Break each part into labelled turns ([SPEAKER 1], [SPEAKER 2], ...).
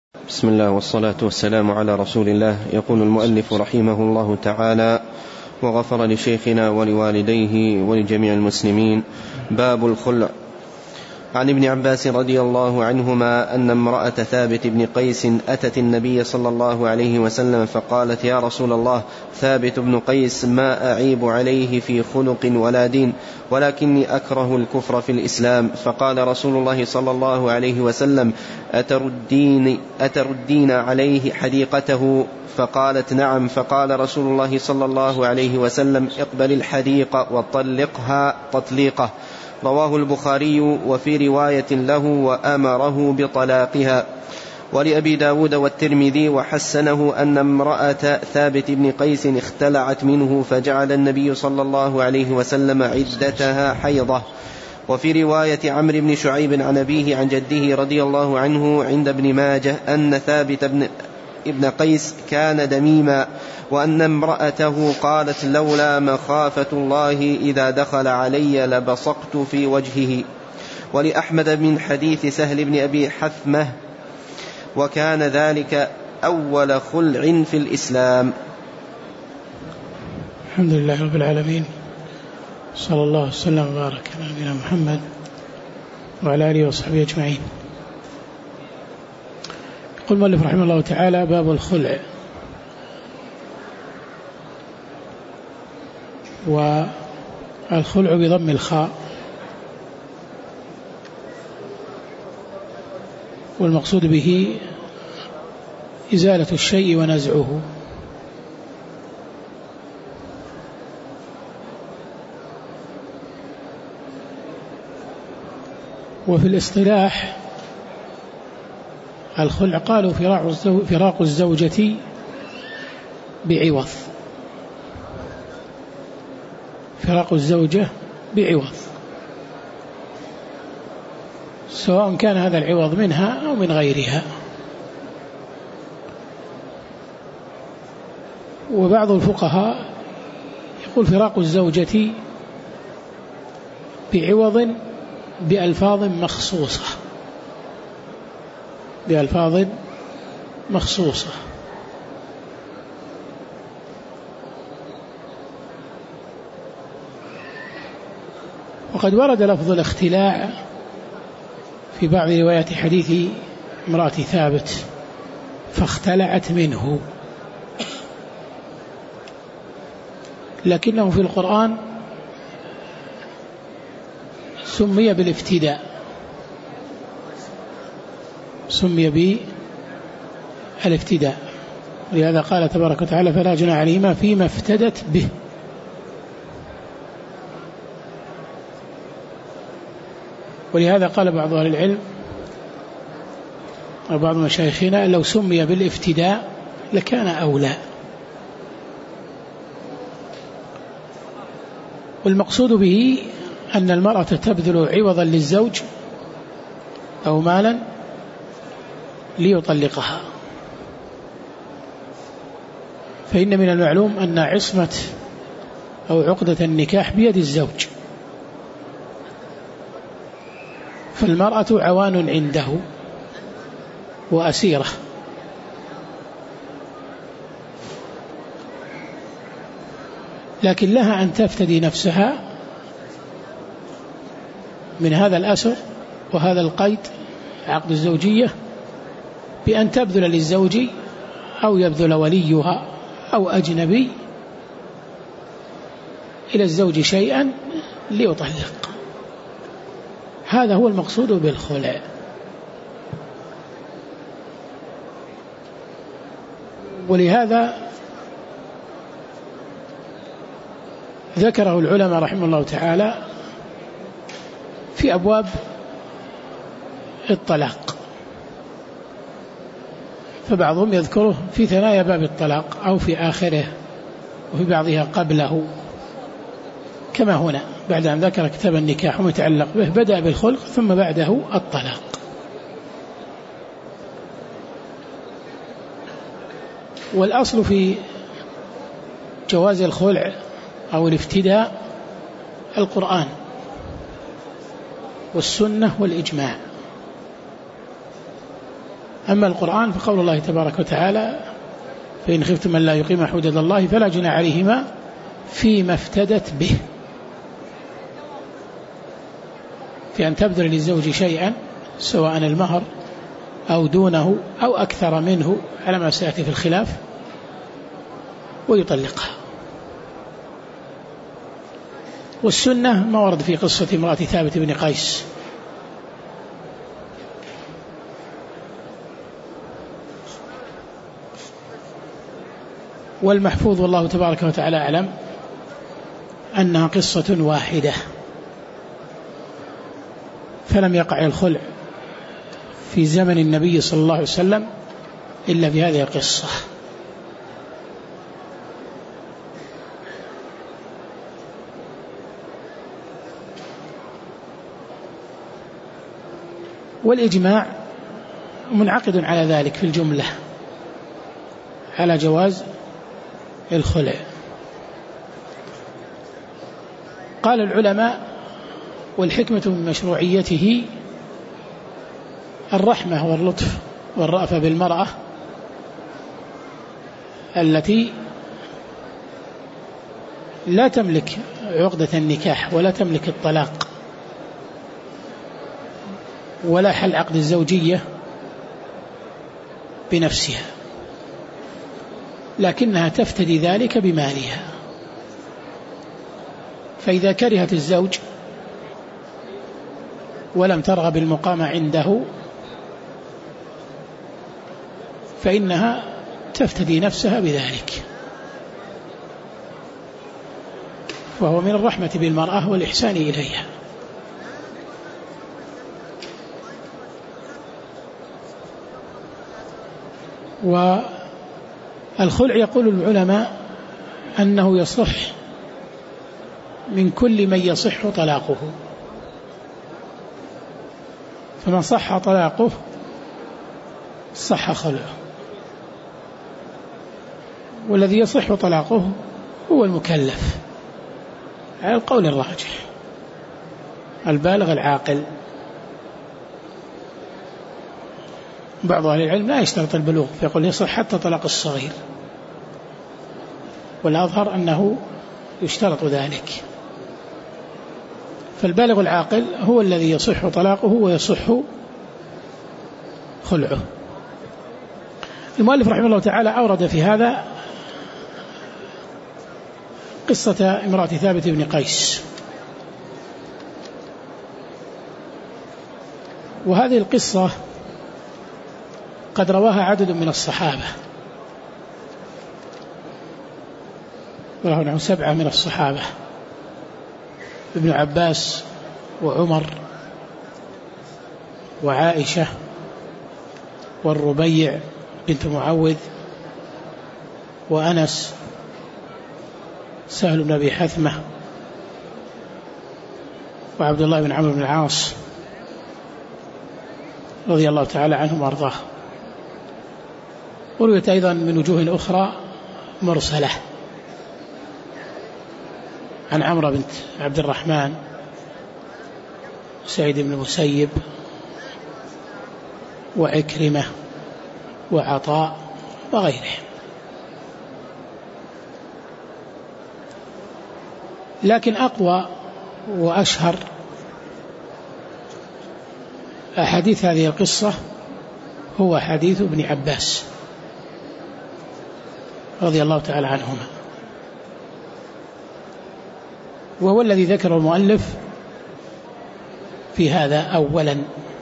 [SPEAKER 1] بسم الله والصلاة والسلام على رسول الله. يقول المؤلف رحمه الله تعالى: وغفر لشيخنا ولوالديه ولجميع المسلمين. باب الخلع. عن ابن عباس رضي الله عنهما أن امرأة ثابت بن قيس أتت النبي صلى الله عليه وسلم فقالت: يا رسول الله، ثابت بن قيس ما أعيب عليه في خلق ولا دين، ولكني أكره الكفر في الإسلام. فقال رسول الله صلى الله عليه وسلم: أتردين عليه حديقته؟ فقالت: نعم. فقال رسول الله صلى الله عليه وسلم: اقبل الحديقة وطلقها تطليقه. رواه البخاري. وفي رواية له: وأمره بطلاقها. ولأبي داود والترمذي وحسنه أن امرأة ثابت بن قيس اختلعت منه فجعل النبي صلى الله عليه وسلم عدتها حيضة. وفي رواية عمرو بن شعيب عن أبيه عن جده رضي الله عنه عند ابن ماجه أن ثابت ابن قيس كان دميما، وأن امرأته قالت: لولا مخافة الله إذا دخل علي لبصقت في وجهه. ولأحمد من حديث سهل بن أبي حثمة: وكان ذلك أول خلع في الإسلام.
[SPEAKER 2] الحمد لله رب العالمين، صلى الله وسلم وبارك على نبينا محمد وعلى آله وصحبه أجمعين. يقول المؤلف رحمه الله تعالى: باب الخلع. والخلع بضم الخاء، والمقصود به إزالة الشيء ونزعه. وفي الاصطلاح الخلع قالوا فراق الزوجة بعوض، فراق الزوجة بعوض، سواء كان هذا العوض منها أو من غيرها. وبعض الفقهاء يقول فراق الزوجة بعوض بألفاظ مخصوصة، بألفاظ مخصوصة. وقد ورد لفظ الاختلاع في بعض روايات حديث امرأة ثابت فاختلعت منه، لكنه في القرآن سمي بالافتداء، سمي بالافتداء، ولهذا قال تبارك وتعالى: فلا جناح عليهما فيما افتدت به. ولهذا قال بعض أهل العلم وبعض مشايخنا: لو سمي بالافتداء لكان أولى. والمقصود به أن المرأة تبذل عوضا للزوج أو مالا ليطلقها، فإن من المعلوم أن عصمة أو عقدة النكاح بيد الزوج، فالمرأة عوان عنده وأسيرة، لكن لها أن تفتدي نفسها من هذا الأسر وهذا القيد عقد الزوجية بأن تبذل للزوج أو يبذل وليها أو أجنبي إلى الزوج شيئا ليطلق. هذا هو المقصود بالخلع. ولهذا ذكره العلماء رحمه الله تعالى في أبواب الطلاق، فبعضهم يذكره في ثنايا باب الطلاق أو في آخره، وفي بعضها قبله، كما هنا بعد أن ذكر كتاب النكاح ومتعلق به بدأ بالخلق ثم بعده الطلاق. والأصل في جواز الخلع أو الافتداء القرآن والسنة والإجماع. أما القرآن فقول الله تبارك وتعالى فإن خفتم أن لا يقيم حدود الله فلا جناح عليهما فيما افتدت به، في أن تبذل للزوج شيئا سواء المهر أو دونه أو أكثر منه على ما سيأتي في الخلاف ويطلقها. والسنة ما ورد في قصة امرأة ثابت بن قيس، والمحفوظ والله تبارك وتعالى أعلم أنها قصة واحدة، فلم يقع الخلع في زمن النبي صلى الله عليه وسلم إلا في هذه القصة. والإجماع منعقد على ذلك في الجملة على جواز الخلع. قال العلماء والحكمة من مشروعيته الرحمة واللطف والرأفة بالمرأة التي لا تملك عقدة النكاح ولا تملك الطلاق ولا حل عقد الزوجية بنفسها، لكنها تفتدي ذلك بمالها. فإذا كرهت الزوج ولم ترغب المقام عنده فإنها تفتدي نفسها بذلك، وهو من الرحمة بالمرأة والإحسان إليها. والخلع يقول العلماء أنه يصح من كل من يصح طلاقه، فمن صح طلاقه صح خلعه، والذي يصح طلاقه هو المكلف على القول الراجح البالغ العاقل. بعض أهل العلم لا يشترط البلوغ فيقول يصح حتى طلاق الصغير، والأظهر أنه يشترط ذلك. فالبالغ العاقل هو الذي يصح طلاقه ويصح خلعه. المؤلف رحمه الله تعالى أورد في هذا قصة امرأة ثابت بن قيس، وهذه القصة قد رواها عدد من الصحابة، وله 7 من الصحابة: ابن عباس وعمر وعائشة والربيع بنت معوذ وأنس، سهل بن أبي حثمة وعبد الله بن عمرو بن العاص رضي الله تعالى عنهم وارضاه. ورويت أيضا من وجوه أخرى مرسلة عن عمرو بنت عبد الرحمن، سعيد بن المسيب، وعكرمة وعطاء وغيرهم. لكن أقوى وأشهر أحاديث هذه القصة هو حديث ابن عباس رضي الله تعالى عنهما، وهو الذي ذكر المؤلف في هذا أولا.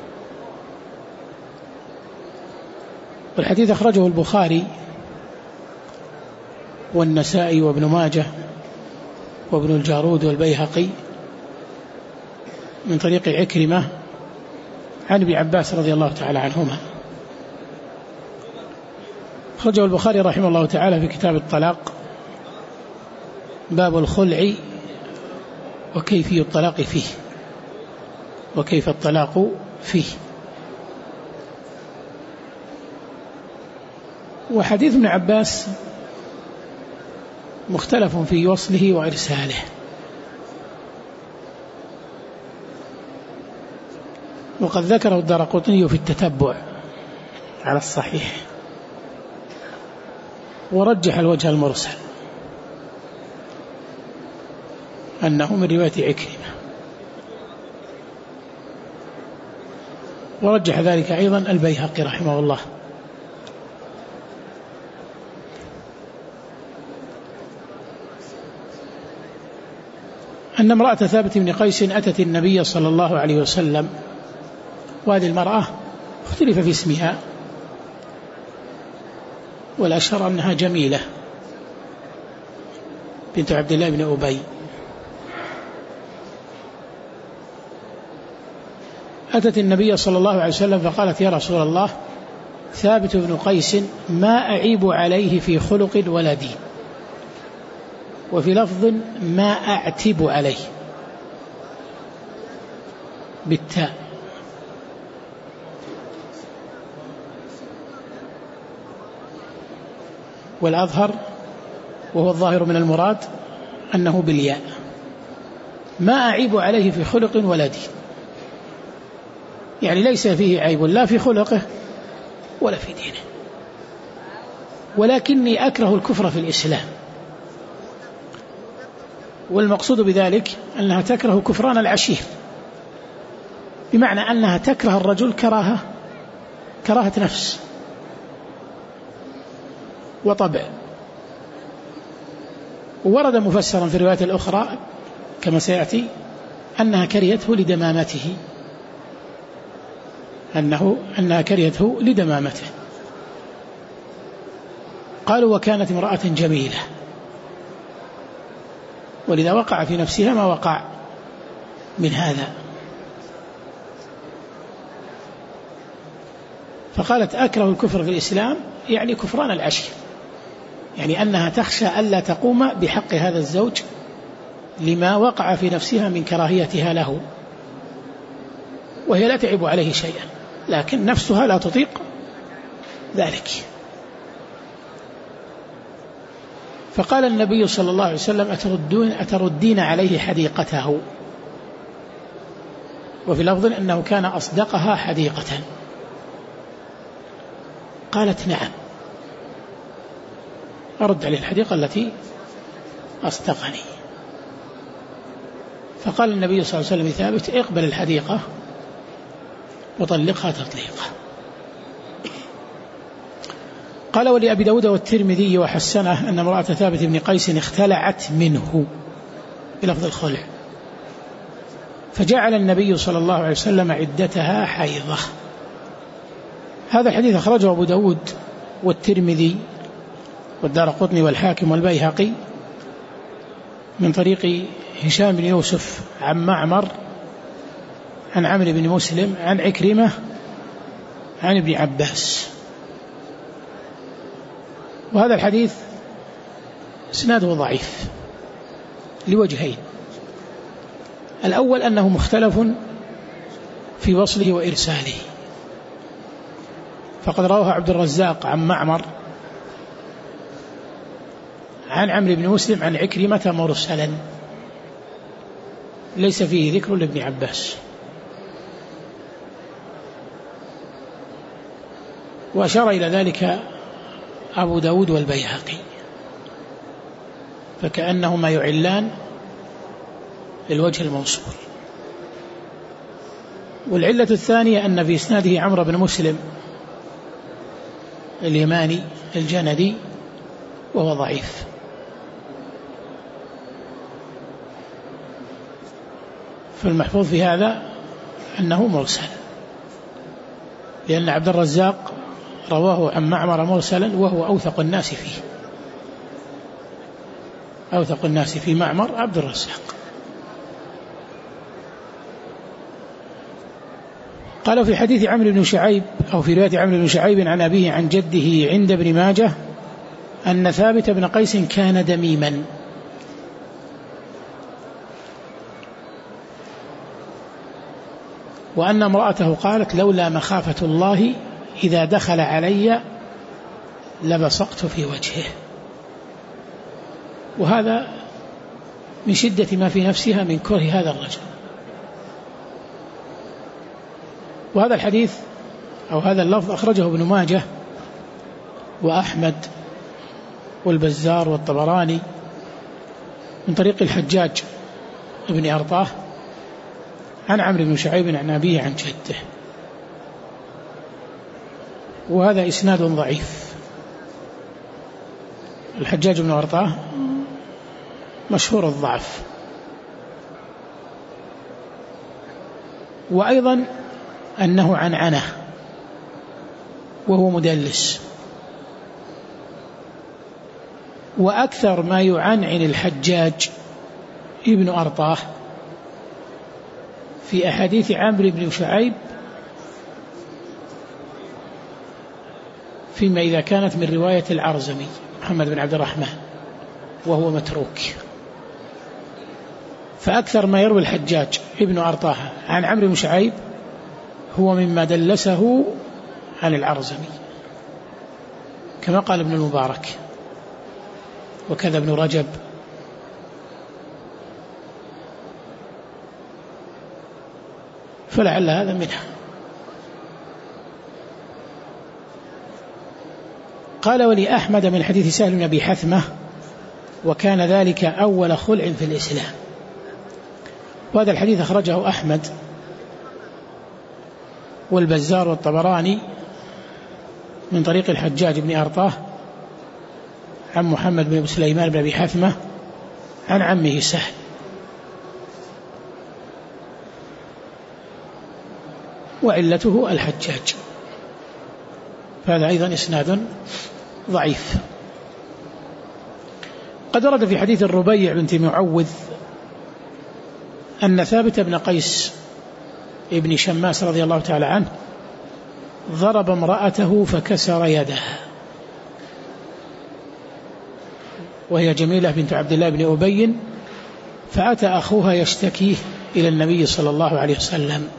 [SPEAKER 2] والحديث أخرجه البخاري والنسائي وابن ماجه وابن الجارود والبيهقي من طريق عكرمة عن ابن عباس رضي الله تعالى عنهما. أخرجه البخاري رحمه الله تعالى في كتاب الطلاق، باب الخلع وكيفية الطلاق فيه وكيف الطلاق فيه. وحديث ابن عباس مختلف في وصله وإرساله، وقد ذكره الدارقطني في التتبع على الصحيح، ورجح الوجه المرسل أنه من رواية عكرمة، ورجح ذلك أيضا البيهقي رحمه الله. أن امرأة ثابت بن قيس أتت النبي صلى الله عليه وسلم، وهذه المرأة اختلف في اسمها، والأشهر أنها جميلة بنت عبد الله بن أبي. أتت النبي صلى الله عليه وسلم فقالت: يا رسول الله، ثابت بن قيس ما أعيب عليه في خلق ولا دين، وفي لفظ ما أعتب عليه بالتاء. والأظهر وهو الظاهر من المراد أنه بالياء، ما أعيب عليه في خلق ولا دين، يعني ليس فيه عيب لا في خلقه ولا في دينه، ولكني أكره الكفر في الإسلام. والمقصود بذلك أنها تكره كفران العشير، بمعنى أنها تكره الرجل كراهة نفس وطبع. ورد مفسرا في الرواية الأخرى كما سيأتي أنها كرهته لدمامته، أنها كرهته لدمامته. قالوا: وكانت امرأة جميلة، ولذا وقع في نفسها ما وقع من هذا. فقالت: أكره الكفر في الإسلام، يعني كفران العشير، يعني أنها تخشى ألا تقوم بحق هذا الزوج لما وقع في نفسها من كراهيتها له، وهي لا تعب عليه شيئا، لكن نفسها لا تطيق ذلك. فقال النبي صلى الله عليه وسلم: أتردين عليه حديقته؟ وفي لفظ أنه كان أصدقها حديقة. قالت: نعم، أرد عليه الحديقة التي أصدقني. فقال النبي صلى الله عليه وسلم ثابت: اقبل الحديقة وطلقها تطليقا. قال: ولأبي داود والترمذي وحسنه أن امرأة ثابت بن قيس اختلعت منه بلفظ الخلع، فجعل النبي صلى الله عليه وسلم عدتها حيضة. هذا الحديث أخرجه أبو داود والترمذي والدارقطني والحاكم والبيهقي من طريق هشام بن يوسف عن معمر عن عمرو بن مسلم عن عكرمة عن ابن عباس. وهذا الحديث اسناده ضعيف لوجهين: الأول أنه مختلف في وصله وإرساله، فقد رواه عبد الرزاق عن معمر عن عمرو بن مسلم عن عكرمة مرسلا، ليس فيه ذكر لابن عباس. وأشار إلى ذلك أبو داود والبيهقي، فكأنهما يعلان للوجه الموصول. والعلة الثانية أن في إسناده عمرو بن مسلم اليماني الجندي وهو ضعيف. فالمحفوظ في هذا أنه مرسل، لأن عبد الرزاق رواه عن معمر مرسلا وهو أوثق الناس فيه، أوثق الناس في معمر عبد الرزاق. قال في حديث عمرو بن شعيب أو في رواية عمرو بن شعيب عن أبيه عن جده عند ابن ماجه أن ثابت بن قيس كان دميما، وأن امرأته قالت: لولا مخافة الله إذا دخل علي لبصقت في وجهه. وهذا من شدة ما في نفسها من كره هذا الرجل. وهذا الحديث أو هذا اللفظ أخرجه ابن ماجه وأحمد والبزار والطبراني من طريق الحجاج ابن أرطاه عن عمرو بن شعيب عن أبيه عن جده، وهذا إسناد ضعيف. الحجاج بن أرطاه مشهور الضعف. وأيضا أنه عنعنه وهو مدلس. وأكثر ما يعنعن الحجاج ابن أرطاه في أحاديث عمرو بن شعيب فيما إذا كانت من رواية العرزمي محمد بن عبد الرحمن وهو متروك. فأكثر ما يروي الحجاج ابن أرطاه عن عمرو بن شعيب هو مما دلسه عن العرزمي، كما قال ابن المبارك وكذا ابن رجب. فلعل هذا منها. قال ولأحمد من حديث سهل بن أبي حثمة وكان ذلك أول خلع في الإسلام. وهذا الحديث أخرجه أحمد والبزار والطبراني من طريق الحجاج بن أرطاه عن محمد بن سليمان بن أبي حثمة عن عمه سهل. وعلته الحجاج، فهذا أيضا إسناد ضعيف. قد ورد في حديث الربيع بنت معوذ أن ثابت بن قيس ابن شماس رضي الله تعالى عنه ضرب امرأته فكسر يدها، وهي جميلة بنت عبد الله بن أبي، فأتى أخوها يشتكيه إلى النبي صلى الله عليه وسلم،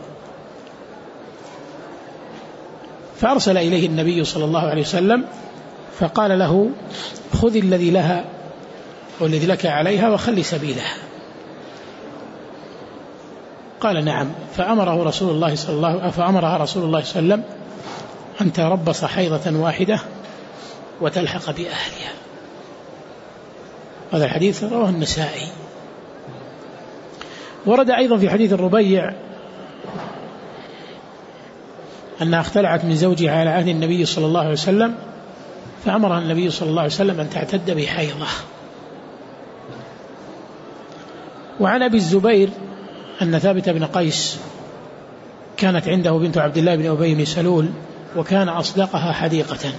[SPEAKER 2] فأرسل إليه النبي صلى الله عليه وسلم فقال له خذ الذي لها والذي لك عليها وخلي سبيلها. قال نعم. فأمرها رسول الله صلى الله عليه وسلم أن تربص حيضة واحدة وتلحق بأهلها. هذا الحديث رواه النسائي. ورد أيضا في حديث الربيع أنها اختلعت من زوجها على عهد النبي صلى الله عليه وسلم، فأمرها النبي صلى الله عليه وسلم أن تعتد بحيضة. وعن أبي الزبير أن ثابت بن قيس كانت عنده بنت عبد الله بن أبي بن سلول وكان أصدقها حديقة،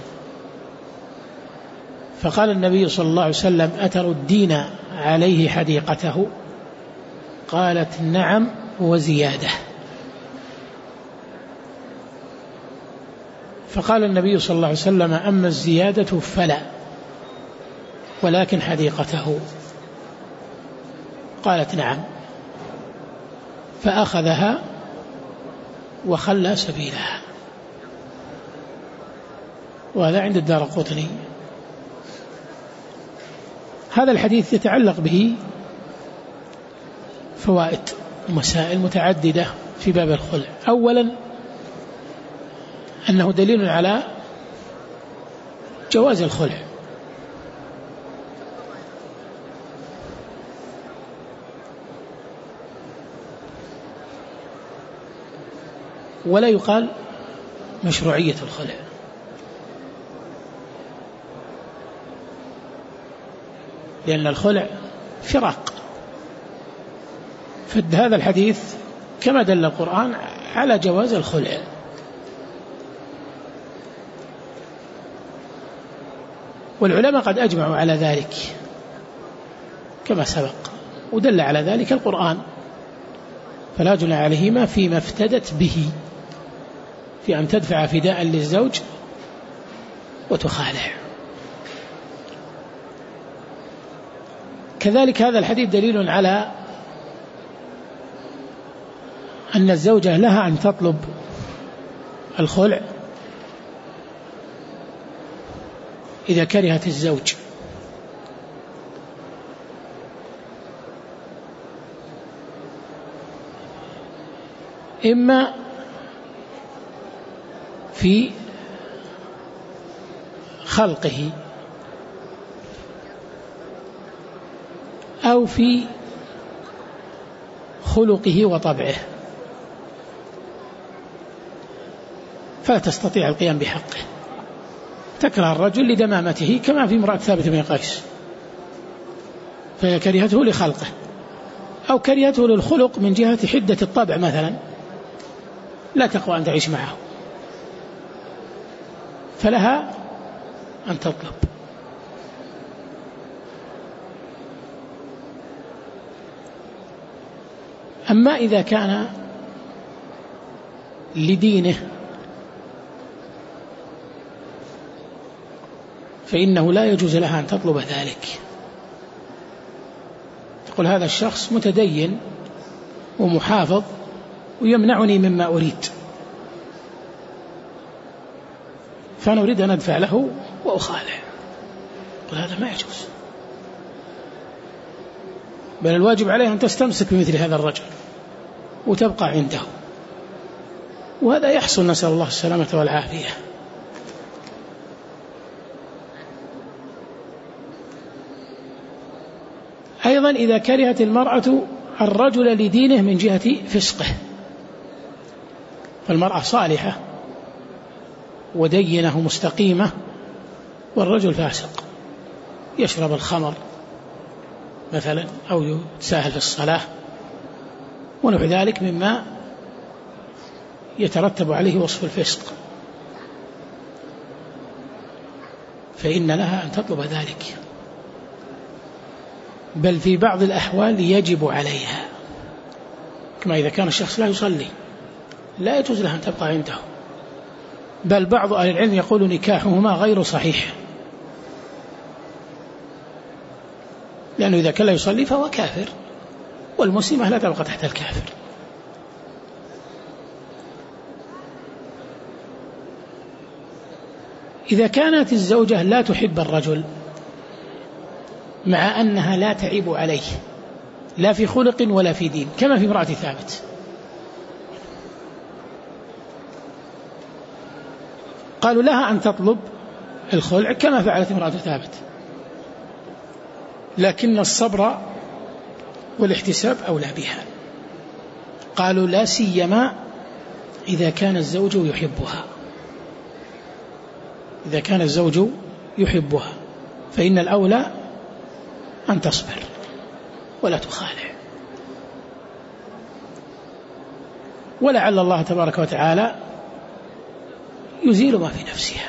[SPEAKER 2] فقال النبي صلى الله عليه وسلم أتردين عليه حديقته؟ قالت نعم وزيادة. فقال النبي صلى الله عليه وسلم أما الزيادة فلا، ولكن حديقته. قالت نعم، فأخذها وخلى سبيلها. وهذا عند الدارقطني. هذا الحديث يتعلق به فوائد ومسائل متعددة في باب الخلع. أولا أنه دليل على جواز الخلع، ولا يقال مشروعية الخلع، لأن الخلع فراق. فهذا الحديث كما دل القرآن على جواز الخلع. والعلماء قد أجمعوا على ذلك كما سبق، ودل على ذلك القرآن، فلا جناح عليهما فيما افتدت به، في أن تدفع فداء للزوج وتخالع. كذلك هذا الحديث دليل على أن الزوجة لها أن تطلب الخلع إذا كرهت الزوج، إما في خلقه أو في خلقه وطبعه، فلا تستطيع القيام بحقه. تكره الرجل لدمامته كما في امرأة ثابت بن قيس، فهي كرهته لخلقه أو كرهته للخلق من جهة حدة الطبع مثلا، لا تقوى أن تعيش معه، فلها أن تطلب. أما إذا كان لدينه فإنه لا يجوز لها أن تطلب ذلك. تقول هذا الشخص متدين ومحافظ ويمنعني مما أريد، فأنا أريد أن أدفع له وأخالع، قل هذا ما يجوز، بل الواجب عليه أن تستمسك بمثل هذا الرجل وتبقى عنده، وهذا يحصل، نسأل الله السلامة والعافية. أيضا إذا كرهت المرأة الرجل لدينه من جهة فسقه، فالمرأة صالحة ودينه مستقيمة والرجل فاسق، يشرب الخمر مثلا أو يتساهل في الصلاة ونحو ذلك مما يترتب عليه وصف الفسق، فإن لها أن تطلب ذلك، بل في بعض الأحوال يجب عليها، كما إذا كان الشخص لا يصلي لا يجوز لها أن تبقى عنده، بل بعض أهل العلم يقول نكاحهما غير صحيح، لأنه إذا كان لا يصلي فهو كافر، والمسلمة لا تبقى تحت الكافر. إذا كانت الزوجة لا تحب الرجل مع أنها لا تعيب عليه لا في خلق ولا في دين، كما في امرأة ثابت، قالوا لها أن تطلب الخلع كما فعلت امرأة ثابت، لكن الصبر والاحتساب أولى بها. قالوا لا سيما إذا كان الزوج يحبها، إذا كان الزوج يحبها فإن الأولى أن تصبر ولا تخالع، ولعل الله تبارك وتعالى يزيل ما في نفسها.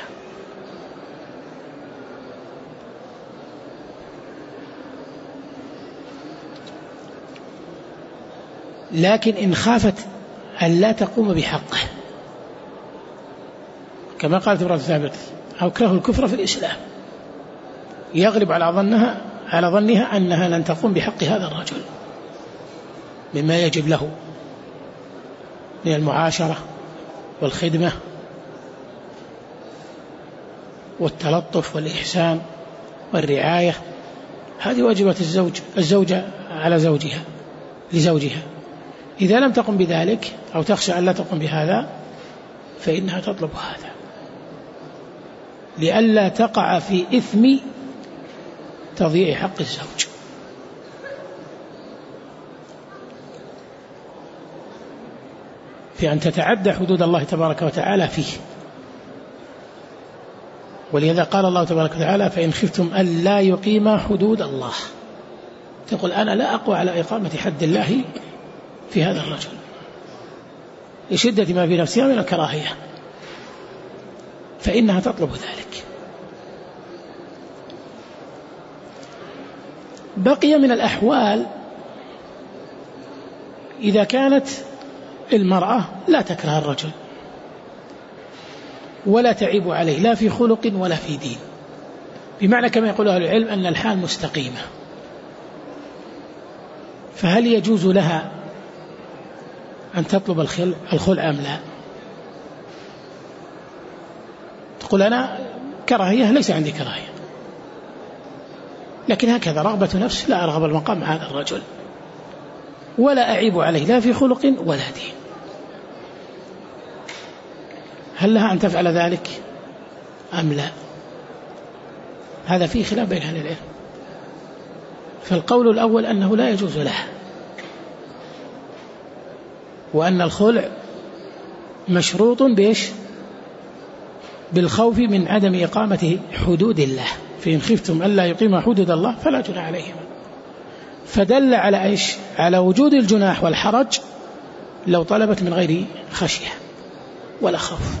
[SPEAKER 2] لكن إن خافت أن لا تقوم بحقه كما قالت امرأة ثابت أو كره الكفر في الإسلام، يغلب على ظنها أنها لن تقوم بحق هذا الرجل مما يجب له من المعاشرة والخدمة والتلطف والإحسان والرعاية، هذه واجبات الزوجة على لزوجها. إذا لم تقم بذلك أو تخشى أن لا تقم بهذا فإنها تطلب هذا لئلا تقع في إثم تضييع حق الزوج. في أن تتعدى حدود الله تبارك وتعالى فيه، ولهذا قال الله تبارك وتعالى فإن خفتم ألا يقيما حدود الله، تقول أنا لا أقوى على إقامة حد الله في هذا الرجل لشدة ما في نفسها من الكراهية، فإنها تطلب ذلك. بقي من الأحوال إذا كانت المرأة لا تكره الرجل ولا تعيب عليه لا في خلق ولا في دين، بمعنى كما يقول أهل العلم أن الحال مستقيمة، فهل يجوز لها أن تطلب الخلع أم لا؟ تقول أنا كراهية ليس عندي كراهية، لكن هكذا رغبة نفس لا أرغب المقام مع هذا الرجل ولا أعيب عليه لا في خلق ولا دين. هل لها أن تفعل ذلك أم لا؟ هذا فيه خلاف بين أهل العلم. فالقول الأول أنه لا يجوز لها، وأن الخلع مشروط بإيش؟ بالخوف من عدم إقامة حدود الله، فإن خفتم ألا يقيم حدود الله فلا جناح عليهما. فدل على إيش؟ على وجود الجناح والحرج لو طلبت من غير خشية ولا خوف.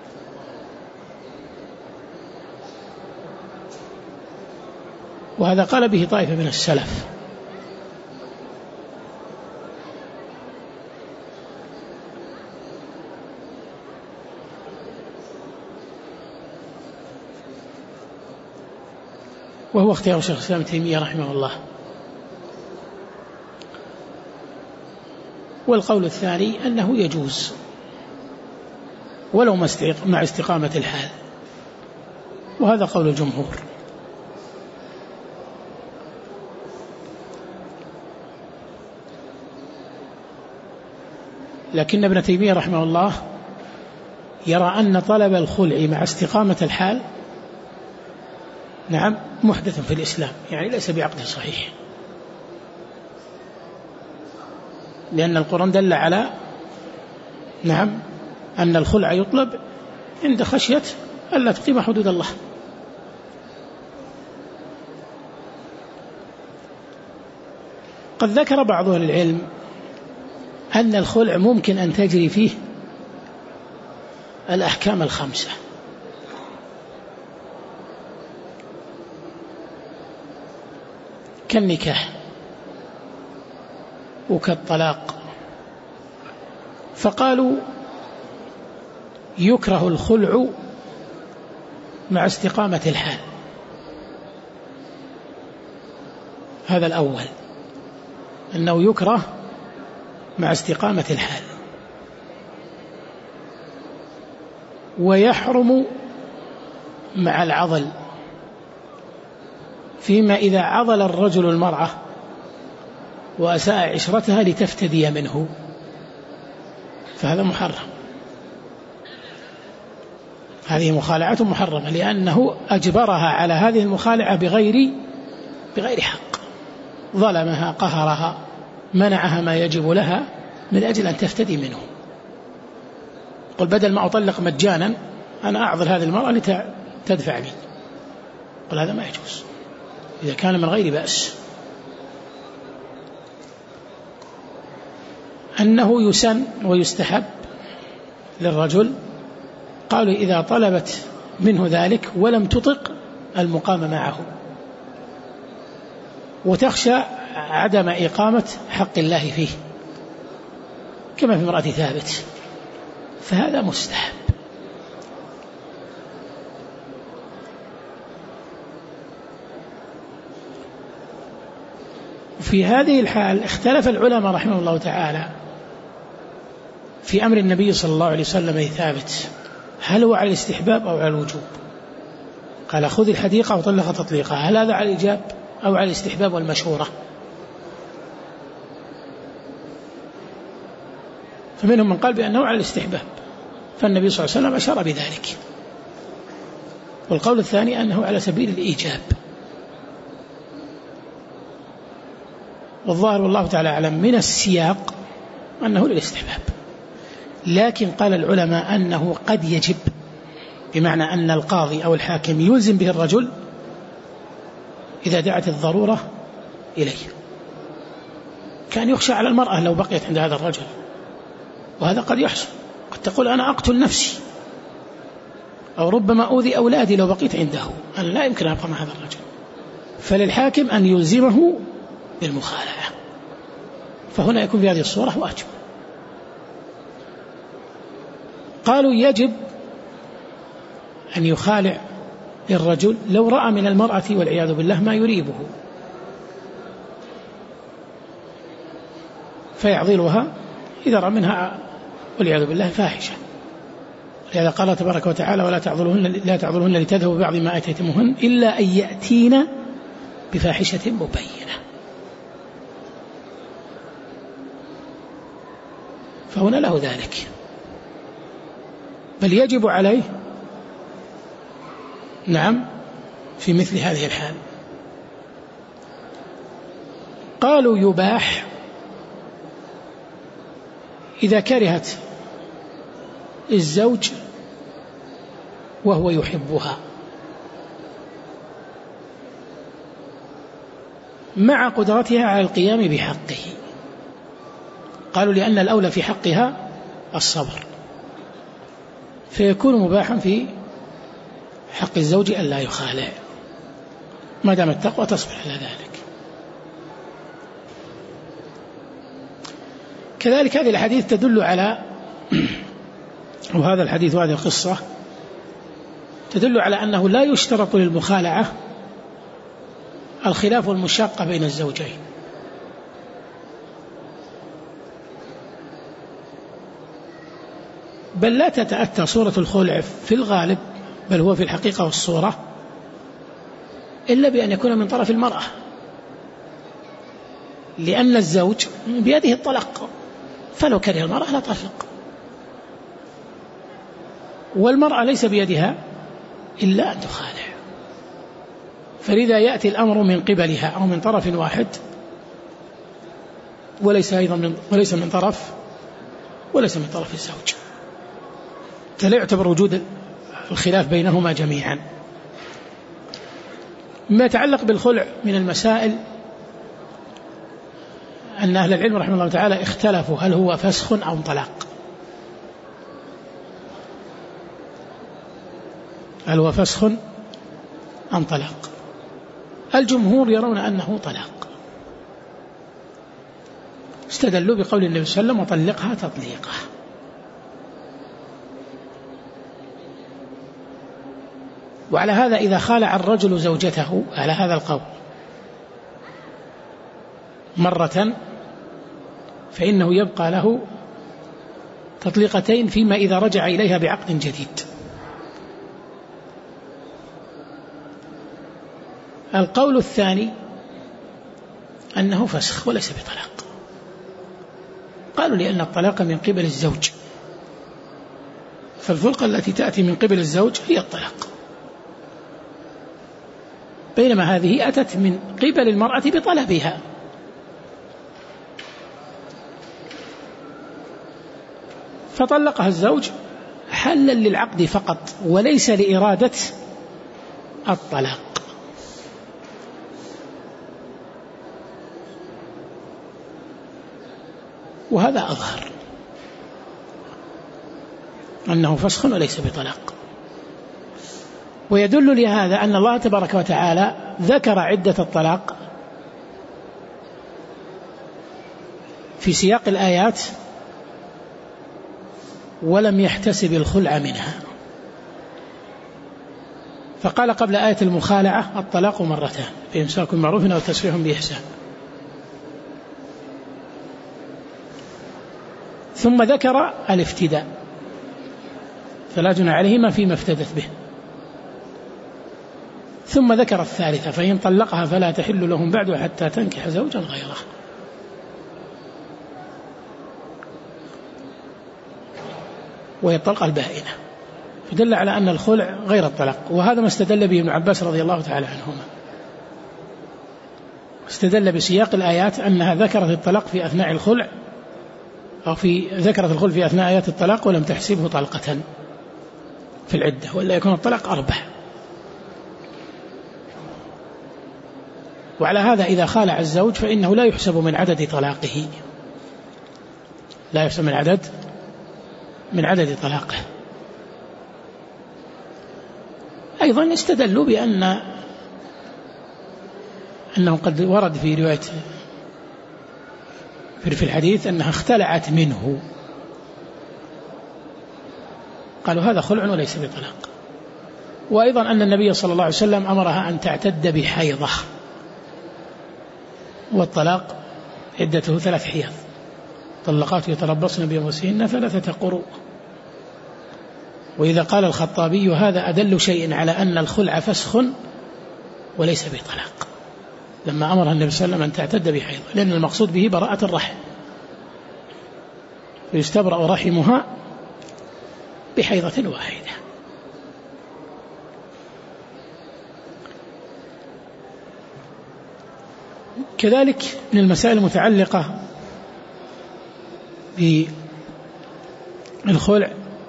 [SPEAKER 2] وهذا قال به طائفة من السلف. وهو اختيار شيخ الإسلام ابن تيمية رحمه الله. والقول الثاني أنه يجوز ولو مع استقامة الحال، وهذا قول الجمهور. لكن ابن تيمية رحمه الله يرى أن طلب الخلع مع استقامة الحال نعم محدث في الإسلام، يعني ليس بعقد صحيح، لأن القرآن دل على نعم أن الخلع يطلب عند خشية ألا تقيم حدود الله. قد ذكر بعض أهل العلم أن الخلع ممكن أن تجري فيه الأحكام الخمسة، كالنكاح وكالطلاق. فقالوا يكره الخلع مع استقامة الحال، هذا الأول، أنه يكره مع استقامة الحال. ويحرم مع العضل، فيما إذا عضل الرجل المرأة وأساء عشرتها لتفتدي منه فهذا محرم، هذه مخالعة محرمة، لأنه أجبرها على هذه المخالعة بغير حق، ظلمها، قهرها، منعها ما يجب لها من أجل أن تفتدي منه. قل بدل ما أطلق مجانا أنا أعضل هذه المرأة لتدفع لي، قل هذا ما يجوز إذا كان من غير بأس. أنه يسن ويستحب للرجل، قالوا إذا طلبت منه ذلك ولم تطق المقام معه وتخشى عدم إقامة حق الله فيه، كما في امرأة ثابت، فهذا مستحب. في هذه الحال اختلف العلماء رحمه الله تعالى في أمر النبي صلى الله عليه وسلم ثابت، هل هو على الاستحباب أو على الوجوب؟ قال خذ الحديقة وطلق تطليقها، هل هذا على الإيجاب أو على الاستحباب والمشورة؟ فمنهم من قال بأنه على الاستحباب، فالنبي صلى الله عليه وسلم أشار بذلك. والقول الثاني أنه على سبيل الإيجاب. والظاهر والله تعالى أعلم من السياق أنه للاستحباب، لكن قال العلماء أنه قد يجب، بمعنى أن القاضي أو الحاكم يلزم به الرجل إذا دعت الضرورة إليه. كان يخشى على المرأة لو بقيت عند هذا الرجل، وهذا قد يحصل، قد تقول أنا أقتل نفسي، أو ربما أوذي أولادي لو بقيت عنده، أنا لا يمكن أبقى مع هذا الرجل، فللحاكم أن يلزمه بالمخالعة، فهنا يكون في هذه الصورة واجب. قالوا يجب أن يخالع الرجل لو رأى من المرأة والعياذ بالله ما يريبه فيعضلها إذا رأى منها والعياذ بالله فاحشة. لهذا قال تبارك وتعالى ولا تعضلهن لتذهبوا بعض ما آتيتموهن إلا أن يأتين بفاحشة مبينة. فهنا له ذلك، بل يجب عليه نعم في مثل هذه الحال. قالوا يباح إذا كرهت الزوج وهو يحبها مع قدرتها على القيام بحقه. قالوا لأن الأولى في حقها الصبر، فيكون مباحا في حق الزوج أن لا يخالع ما دام التقوى تصبر على ذلك. كذلك هذه الحديث تدل على وهذا الحديث وهذه القصة تدل على أنه لا يشترط للمخالعة الخلاف والمشاقة بين الزوجين، بل لا تتأتى صورة الخلع في الغالب، بل هو في الحقيقة والصورة، إلا بأن يكون من طرف المرأة، لأن الزوج بيده الطلاق، فلو كره المرأة لا تطلق، والمرأة ليس بيدها إلا أن تخالع، فلذا يأتي الأمر من قبلها أو من طرف واحد وليس من طرف الزوج، فلا يعتبر وجود الخلاف بينهما جميعا. ما يتعلق بالخلع من المسائل أن أهل العلم رحمه الله تعالى اختلفوا هل هو فسخ أو طلاق. هل هو فسخ أم طلاق؟ الجمهور يرون أنه طلاق، استدلوا بقول النبي صلى الله عليه وسلم وطلقها تطليقه. وعلى هذا إذا خالع الرجل زوجته على هذا القول مرة فإنه يبقى له تطليقتين فيما إذا رجع إليها بعقد جديد. القول الثاني أنه فسخ وليس بطلاق، قالوا لأن الطلاق من قبل الزوج، فالفرقة التي تأتي من قبل الزوج هي الطلاق، بينما هذه أتت من قبل المرأة بطلبها. فطلقها الزوج حلا للعقد فقط وليس لإرادة الطلاق. وهذا أظهر أنه فسخ وليس بطلاق. ويدل لهذا أن الله تبارك وتعالى ذكر عدة الطلاق في سياق الآيات ولم يحتسب الخلع منها، فقال قبل آية المخالعة الطلاق مرتان فإمساك بمعروف أو تسريح بإحسان، ثم ذكر الافتداء فلا جناح عليهما فيما افتدت به، ثم ذكر الثالثة فإن طلقها فلا تحل لهم بعد حتى تنكح زوجا غيره. وهي الطلقة البائنة، فدل على أن الخلع غير الطلاق. وهذا ما استدل به ابن عباس رضي الله تعالى عنهما، استدل بسياق الآيات أنها ذكرت الطلاق في أثناء الخلع أو ذكرت الخلع في أثناء آيات الطلاق ولم تحسبه طلقة في العدة، وإلا يكون الطلاق 4. وعلى هذا إذا خالع الزوج فإنه لا يحسب من عدد طلاقه، لا يحسب من عدد طلاقه. أيضا استدلوا أنه قد ورد في رواية في الحديث أنها اختلعت منه، قالوا هذا خلع وليس بطلاق. وأيضا أن النبي صلى الله عليه وسلم أمرها أن تعتد بحيضة، والطلاق عدته 3 حيض، طلقات يتربصن بأنفسهن 3 قروء. وإذا قال الخطابي هذا أدل شيء على أن الخلع فسخ وليس بطلاق، لما أمر النبي صلى الله عليه وسلم أن تعتد بحيضة، لأن المقصود به براءة الرحم، فيستبرأ رحمها بحيضة واحدة. كذلك من المسائل المتعلقة بالخلع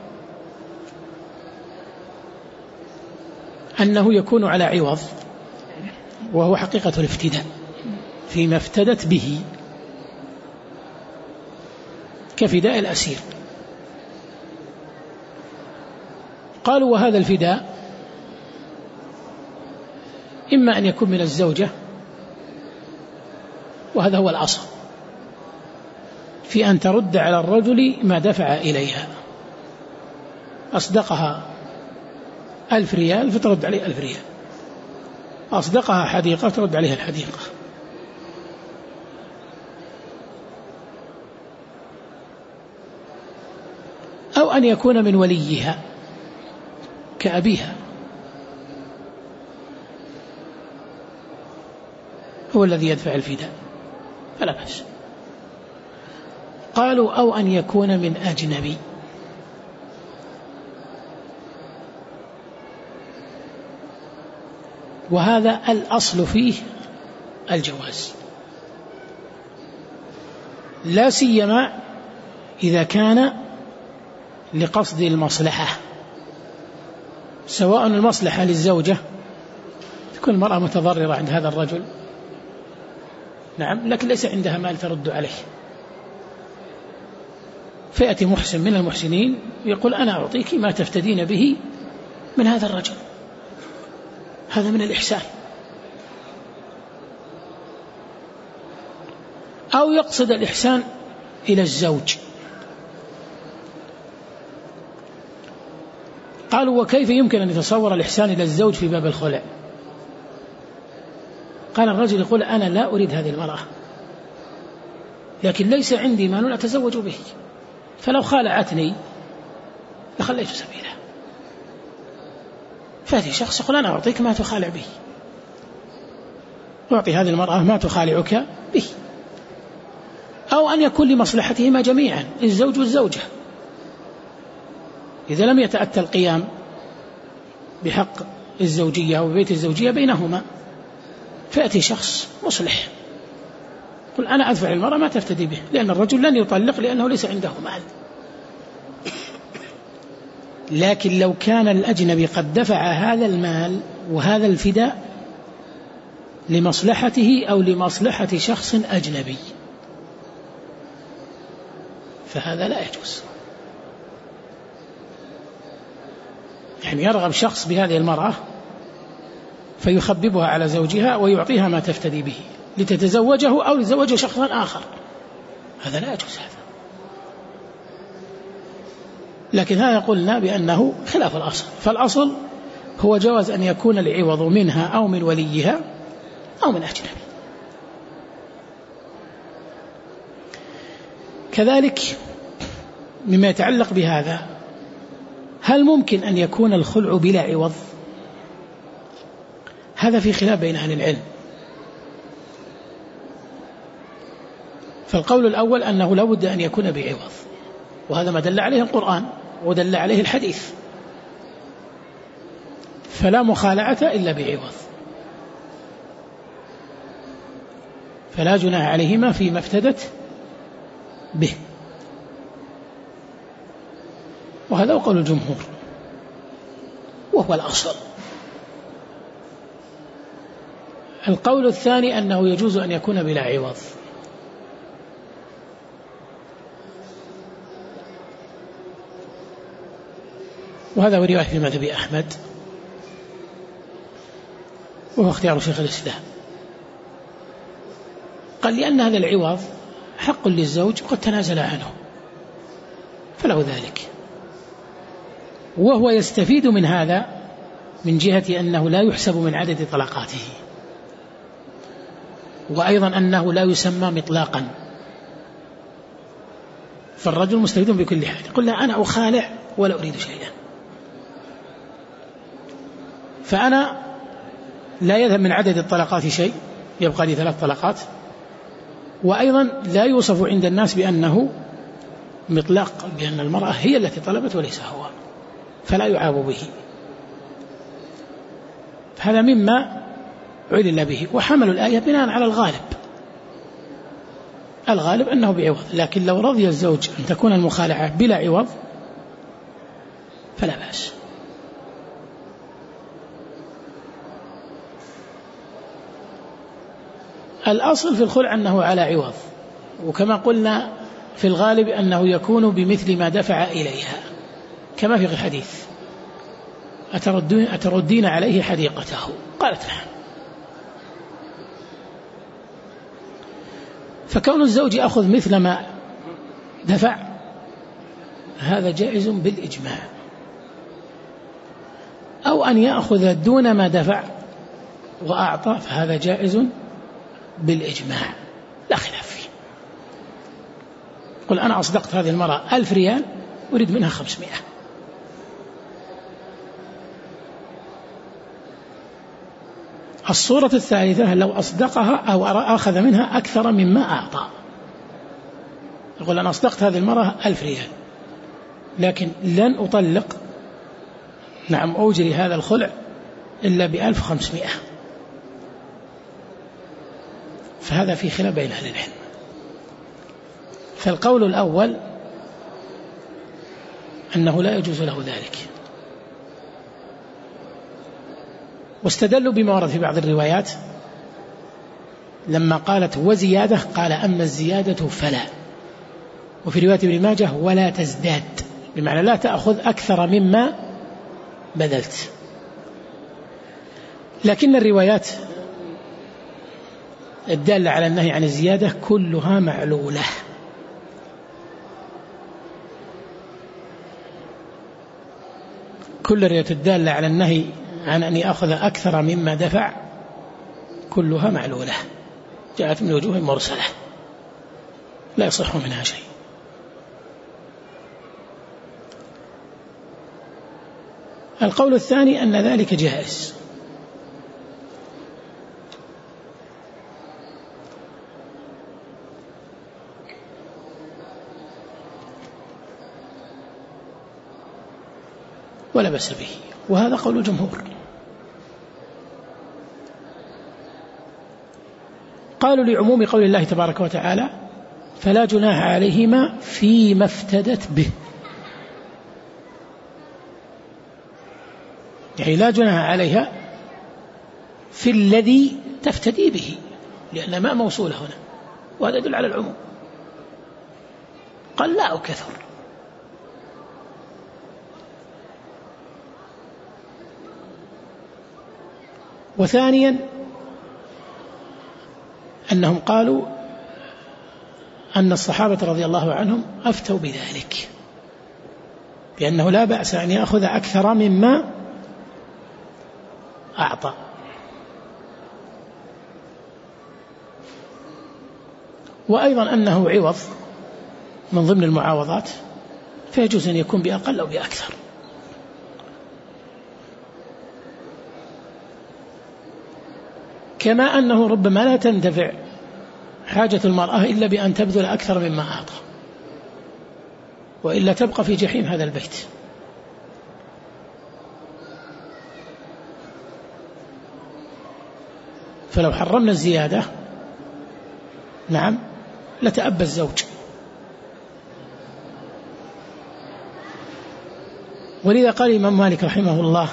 [SPEAKER 2] أنه يكون على عوض، وهو حقيقة الافتداء فيما افتدت به كفداء الأسير. قالوا وهذا الفداء إما أن يكون من الزوجة، وهذا هو الأصل في أن ترد على الرجل ما دفع إليها. أصدقها 1000 ريال فترد عليه 1000 ريال، أصدقها حديقة ترد عليها الحديقة. أو أن يكون من وليها كأبيها، هو الذي يدفع الفداء فلا بأس. قالوا أو أن يكون من أجنبي، وهذا الأصل فيه الجواز، لا سيما إذا كان لقصد المصلحة، سواء المصلحة للزوجة تكون المرأة متضررة عند هذا الرجل، نعم، لكن ليس عندها مال ترد عليه، فيأتي محسن من المحسنين يقول أنا أعطيك ما تفتدين به من هذا الرجل، هذا من الإحسان. أو يقصد الإحسان إلى الزوج. قالوا وكيف يمكن أن يتصور الإحسان إلى الزوج في باب الخلع؟ قال الرجل يقول أنا لا أريد هذه المرأة، لكن ليس عندي مال أتزوج به، فلو خالعتني لخليت سبيلها. فهذه شخص يقول أنا أعطيك ما تخالع به، أعطي هذه المرأة ما تخالعك به. أو أن يكون لمصلحتهما جميعا، الزوج والزوجة، إذا لم يتأتى القيام بحق الزوجية أو بيت الزوجية بينهما، فيأتي شخص مصلح قل أنا أدفع المرأة ما تفتدي به، لأن الرجل لن يطلق لأنه ليس عنده مال. لكن لو كان الأجنبي قد دفع هذا المال وهذا الفداء لمصلحته أو لمصلحة شخص أجنبي، فهذا لا يجوز. يعني يرغب شخص بهذه المرأة فيخببها على زوجها ويعطيها ما تفتدي به لتتزوجه أو لتزوج شخصا آخر، هذا لا يجوز هذا. لكن هذا قلنا بأنه خلاف الأصل، فالأصل هو جواز أن يكون العوض منها أو من وليها أو من أجنبي. كذلك مما يتعلق بهذا، هل ممكن أن يكون الخلع بلا عوض؟ هذا في خلاف بين أهل العلم. فالقول الأول أنه لا بد أن يكون بعوض، وهذا ما دل عليه القرآن ودل عليه الحديث، فلا مخالعة إلا بعوض، فلا جناح عليهما فيما افتدت به، وهذا هو قول الجمهور وهو الأصل. القول الثاني أنه يجوز أن يكون بلا عوض، وهذا هو رواية في مذهب أحمد، وهو اختيار شيخ الإسلام. قال لأن هذا العوض حق للزوج وقد تنازل عنه فله ذلك، وهو يستفيد من هذا من جهة أنه لا يحسب من عدد طلقاته، وأيضا أنه لا يسمى مطلاقا، فالرجل مستفيد بكل حال. قل لا أنا أخالع ولا أريد شيئا، فأنا لا يذهب من عدد الطلقات شيء، يبقى لي 3 طلقات، وأيضا لا يوصف عند الناس بأنه مطلق، بأن المرأة هي التي طلبت وليس هو. فلا يعاب به. هذا مما علل به. وحملوا الآية بناء على الغالب أنه بعوض، لكن لو رضي الزوج أن تكون المخالعة بلا عوض فلا بأس. الأصل في الخلع أنه على عوض، وكما قلنا في الغالب أنه يكون بمثل ما دفع إليها، كما في الحديث: أتردين عليه حديقته؟ قالت نعم. فكون الزوج يأخذ مثل ما دفع هذا جائز بالإجماع، أو أن يأخذ دون ما دفع وأعطى فهذا جائز بالإجماع لا خلاف فيه. قل أنا أصدقت هذه المرأة 1000 ريال أريد منها 500. الصورة الثالثة لو أصدقها أو أخذ منها أكثر مما أعطى، يقول أنا أصدقت هذه المرأة 1000 ريال لكن لن أطلق أجري هذا الخلع إلا ب1500، فهذا في خلاف بين أهل العلم. فالقول الأول أنه لا يجوز له ذلك، واستدلوا بما ورد في بعض الروايات لما قالت وزيادة قال أما الزيادة فلا، وفي رواية ابن ماجه ولا تزداد، بمعنى لا تأخذ أكثر مما بذلت. لكن الروايات الدالة على النهي عن الزيادة كلها معلولة، كل الروايات الدالة على النهي عن أن يأخذ أكثر مما دفع كلها معلولة، جاءت من وجوه مرسلة لا يصح منها شيء. القول الثاني أن ذلك جائز، ولا بأس به، وهذا قول الجمهور. قالوا لعموم قول الله تبارك وتعالى فلا جناح عليهما فيما افتدت به، يعني لا جناح عليها في الذي تفتدي به، لأن ما موصولة هنا، وهذا يدل على العموم. قال لا أكثر. وثانيا أنهم قالوا أن الصحابة رضي الله عنهم أفتوا بذلك، بأنه لا بأس أن يأخذ أكثر مما أعطى. وأيضا أنه عوض من ضمن المعاوضات، فيجوز أن يكون بأقل أو بأكثر. كما أنه ربما لا تنتفع حاجة المرأة إلا بأن تبذل أكثر مما أعطى، وإلا تبقى في جحيم هذا البيت. فلو حرمنا الزيادة لتأبى الزوج. ولذا قال الإمام مالك رحمه الله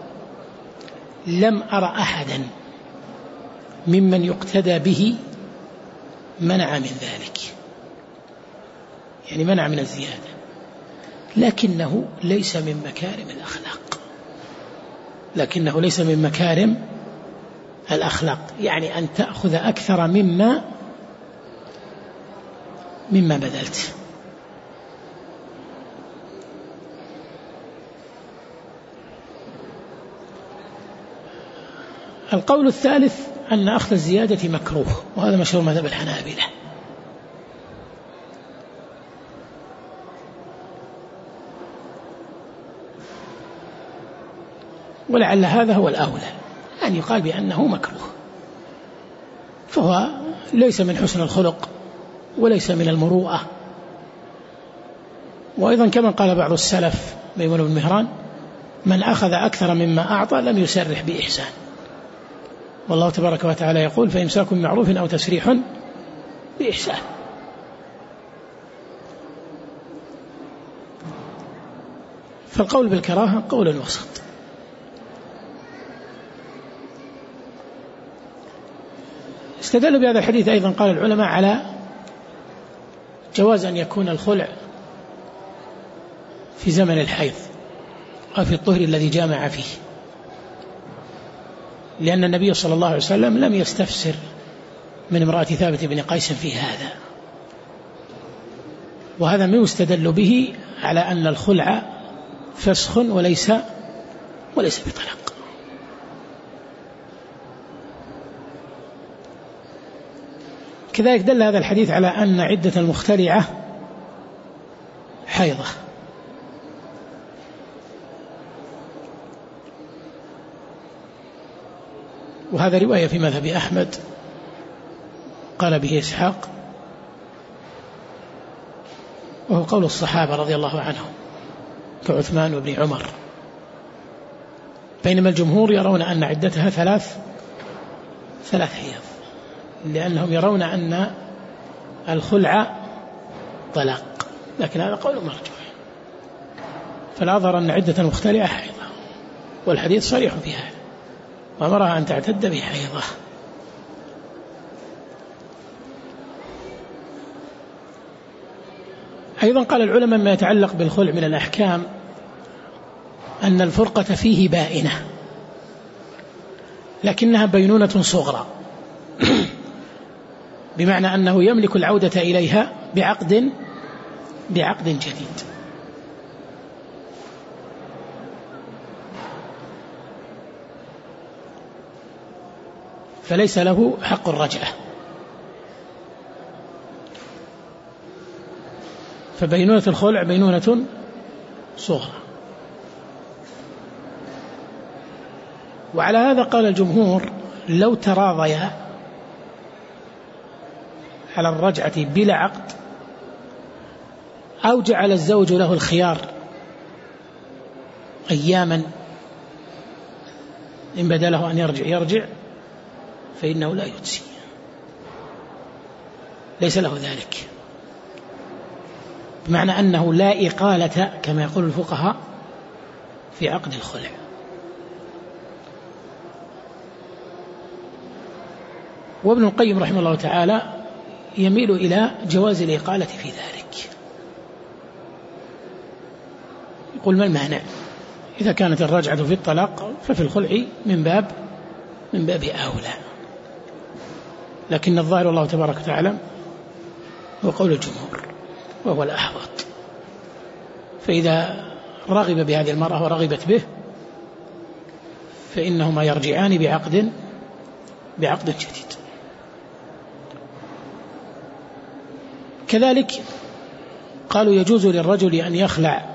[SPEAKER 2] لم أرى أحدا ممن يقتدى به منع من ذلك، يعني منع من الزيادة، لكنه ليس من مكارم الأخلاق، لكنه ليس من مكارم الأخلاق، يعني أن تأخذ أكثر مما بذلت. القول الثالث أن أخذ الزيادة مكروه، وهذا مشهور مذهب الحنابلة. ولعل هذا هو الأولى، أن يقال بأنه مكروه، فهو ليس من حسن الخلق وليس من المروءة. وأيضا كما قال بعض السلف ميمون بن مهران من أخذ أكثر مما أعطى لم يسرح بإحسان. والله تبارك وتعالى يقول فإمساك بمعروف أو تسريح بإحسان. فالقول بالكراهة قول وسط. استدلوا بهذا الحديث أيضا قال العلماء على جواز أن يكون الخلع في زمن الحيض أو في الطهر الذي جامع فيه، لأن النبي صلى الله عليه وسلم لم يستفسر من امرأة ثابت بن قيس في هذا، وهذا ما يستدل به على أن الخلع فسخ وليس بطلاق. كذلك دل هذا الحديث على أن عدة المخترعة حيضة، وهذا رواية في مذهب أحمد قال به إسحاق، وهو قول الصحابة رضي الله عنهم كعثمان وابن عمر، بينما الجمهور يرون أن عدتها ثلاث حيض، لأنهم يرون أن الخلع طلاق، لكن هذا قول مرجوح. فالأظهر أن عدة المخترعة حيضة، والحديث صريح فيها، وأمرها أن تعتد بحيضة. أيضا قال العلماء ما يتعلق بالخلع من الأحكام أن الفرقة فيه بائنة، لكنها بينونة صغرى، بمعنى أنه يملك العودة إليها بعقد جديد. فليس له حق الرجعة. فبينونة الخلع بينونة صغرى. وعلى هذا قال الجمهور لو تراضيا على الرجعة بلا عقد، أو جعل الزوج له الخيار أياما إن بدا له أن يرجع فإنه لا يجزي، ليس له ذلك، بمعنى أنه لا إقالة كما يقول الفقهاء في عقد الخلع. وابن القيم رحمه الله تعالى يميل إلى جواز الإقالة في ذلك، يقول ما المانع إذا كانت الرجعة في الطلاق ففي الخلع من باب أولى، لكن الظاهر الله تبارك وتعالى هو قول الجمهور وهو الأحوط. فإذا رغب بهذه المرأة ورغبت به فإنهما يرجعان بعقد جديد. كذلك قالوا يجوز للرجل أن يخلع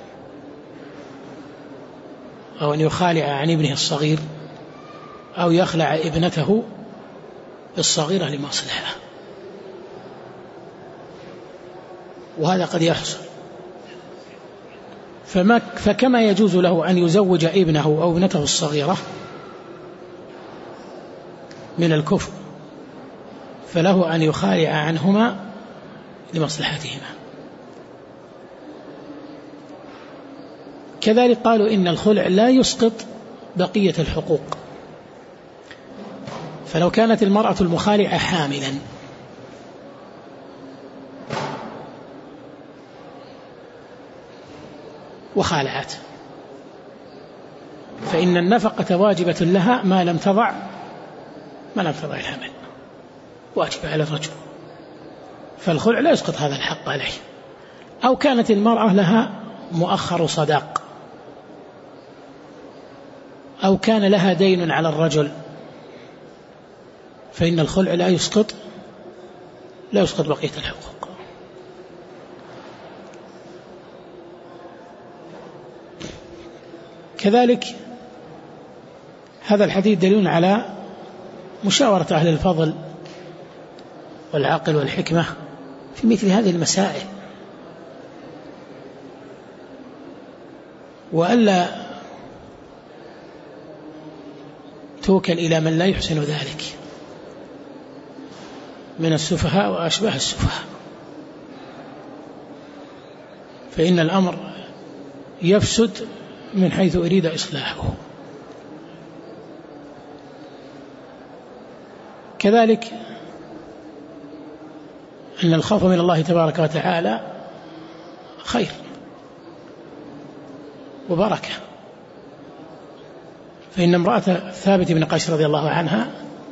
[SPEAKER 2] أو أن يخالع عن ابنه الصغير، أو يخلع ابنته الصغيرة لمصلحة، وهذا قد يحصل. فكما يجوز له أن يزوج ابنه أو ابنته الصغيرة من الكفر، فله أن يخالع عنهما لمصلحتهما. كذلك قالوا إن الخلع لا يسقط بقية الحقوق، فلو كانت المرأة المخالعة حاملا وخالعت فإن النفقة واجبة لها ما لم تضع الحمل، واجبة على الرجل، فالخلع لا يسقط هذا الحق عليه. أو كانت المرأة لها مؤخر صداق، أو كان لها دين على الرجل، فإن الخلع لا يسقط بقية الحقوق. كذلك هذا الحديث دليل على مشاورة أهل الفضل والعقل والحكمة في مثل هذه المسائل، وألا توكل إلى من لا يحسن ذلك من السفهاء وأشباه السفهاء، فإن الأمر يفسد من حيث أريد إصلاحه. كذلك أن الخوف من الله تبارك وتعالى خير وبركة، فإن امرأة ثابت بن قيس رضي الله عنها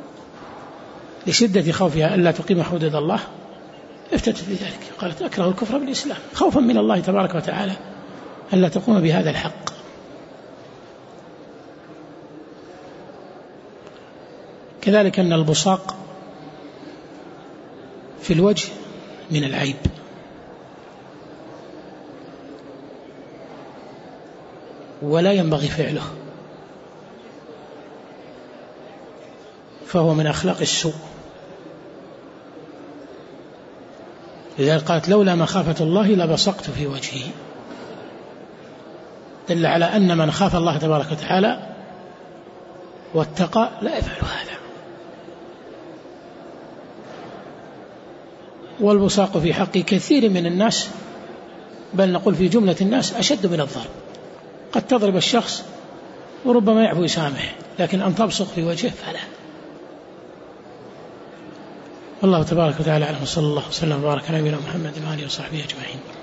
[SPEAKER 2] لشدة خوفها ألا تقيم حدود الله افتتت بذلك، قالت أكره الكفر بالإسلام خوفا من الله تبارك وتعالى ألا تقوم بهذا الحق. كذلك أن البصاق في الوجه من العيب، ولا ينبغي فعله، فهو من أخلاق السوء. لذلك قالت لولا مخافة الله لبصقت في وجهه، دل على أن من خاف الله تبارك وتعالى واتقى لا يفعل هذا. والبصاق في حق كثير من الناس، بل نقول في جملة الناس، أشد من الضرب. قد تضرب الشخص وربما يعفو يسامح، لكن أن تبصق في وجهه فلا. والله تبارك وتعالى أعلم، صلى الله وسلم وبارك على نبينا محمد وآله وصحبه أجمعين.